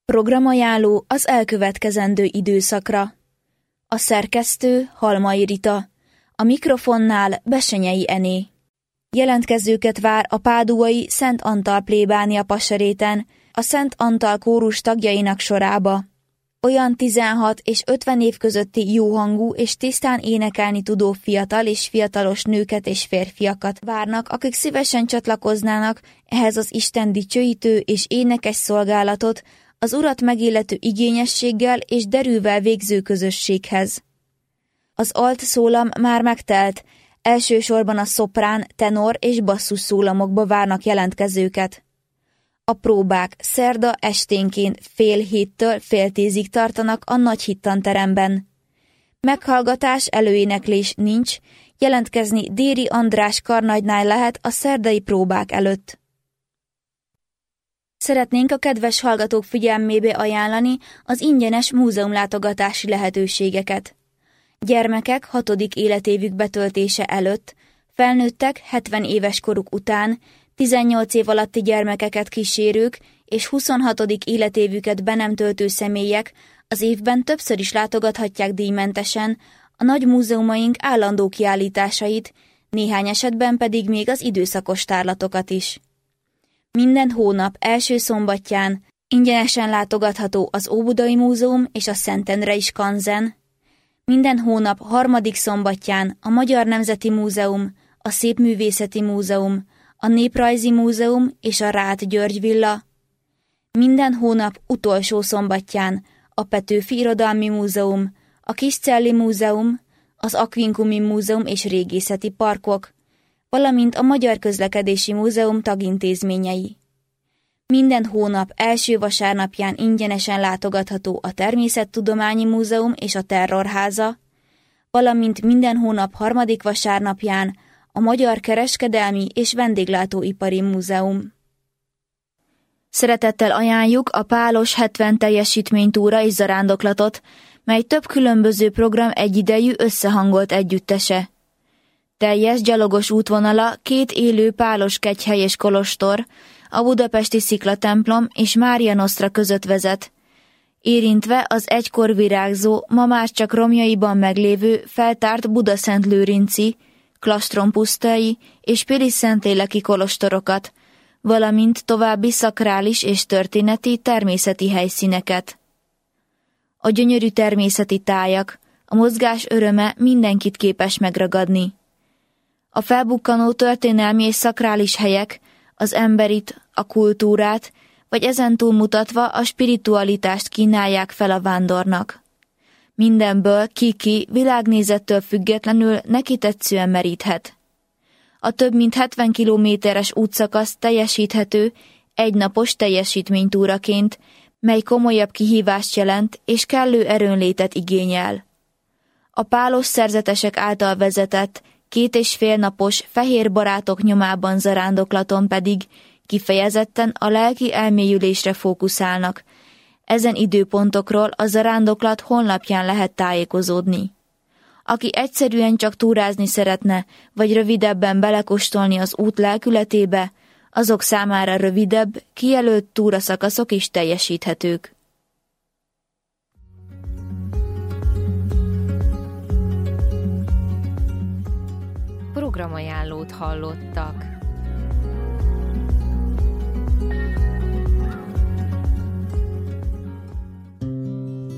Programajánló az elkövetkezendő időszakra. A szerkesztő Halmai Rita, a mikrofonnál Bessenyei Ené. Jelentkezőket vár a páduai Szent Antal plébánia Passeréten, a Szent Antal kórus tagjainak sorába. Olyan 16 és 50 év közötti jóhangú és tisztán énekelni tudó fiatal és fiatalos nőket és férfiakat várnak, akik szívesen csatlakoznának ehhez az Isten dicsőítő és énekes szolgálatot, az Urat megillető igényességgel és derűvel végző közösséghez. Az alt szólam már megtelt, elsősorban a szoprán, tenor és basszus szólamokba várnak jelentkezőket. A próbák szerda esténként 6:30-től 9:30-ig tartanak a nagy hittanteremben. Meghallgatás, előéneklés nincs, jelentkezni Déri András karnagynál lehet a szerdai próbák előtt. Szeretnénk a kedves hallgatók figyelmébe ajánlani az ingyenes múzeumlátogatási lehetőségeket. Gyermekek 6. életévük betöltése előtt, felnőttek 70 éves koruk után, 18 év alatti gyermekeket kísérők és 26. életévüket be nem töltő személyek az évben többször is látogathatják díjmentesen a nagy múzeumaink állandó kiállításait, néhány esetben pedig még az időszakos tárlatokat is. Minden hónap első szombatján ingyenesen látogatható az Óbudai Múzeum és a Szentendrei Skanzen, minden hónap harmadik szombatján a Magyar Nemzeti Múzeum, a Szépművészeti Múzeum, a Néprajzi Múzeum és a Ráth György Villa, minden hónap utolsó szombatján a Petőfi Irodalmi Múzeum, a Kiscelli Múzeum, az Aquincumi Múzeum és Régészeti Parkok, valamint a Magyar Közlekedési Múzeum tagintézményei. Minden hónap első vasárnapján ingyenesen látogatható a Természettudományi Múzeum és a Terrorháza, valamint minden hónap harmadik vasárnapján a Magyar Kereskedelmi és Vendéglátóipari Múzeum. Szeretettel ajánljuk a Pálos 70 teljesítménytúra és zarándoklatot, mely több különböző program egyidejű összehangolt együttese. Teljes gyalogos útvonala 2 élő pálos kegyhely és kolostor, a budapesti Sziklatemplom és Mária Nosztra között vezet, érintve az egykor virágzó, ma már csak romjaiban meglévő feltárt Budaszentlőrinci, Klastronpusztai és Pilis-Szentléleki kolostorokat, valamint további szakrális és történeti természeti helyszíneket. A gyönyörű természeti tájak, a mozgás öröme mindenkit képes megragadni. A felbukkanó történelmi és szakrális helyek az emberit, a kultúrát, vagy ezen túlmutatva a spiritualitást kínálják fel a vándornak. Mindenből ki-ki világnézettől függetlenül neki tetszően meríthet. A több mint 70 kilométeres útszakasz teljesíthető egynapos teljesítménytúraként, mely komolyabb kihívást jelent és kellő erőnlétet igényel. A pálos szerzetesek által vezetett 2,5 napos fehér barátok nyomában zarándoklaton pedig kifejezetten a lelki elmélyülésre fókuszálnak. Ezen időpontokról a zarándoklat honlapján lehet tájékozódni. Aki egyszerűen csak túrázni szeretne, vagy rövidebben belekóstolni az út lelkületébe, azok számára rövidebb, kijelölt túraszakaszok is teljesíthetők. Programajánlót hallottak.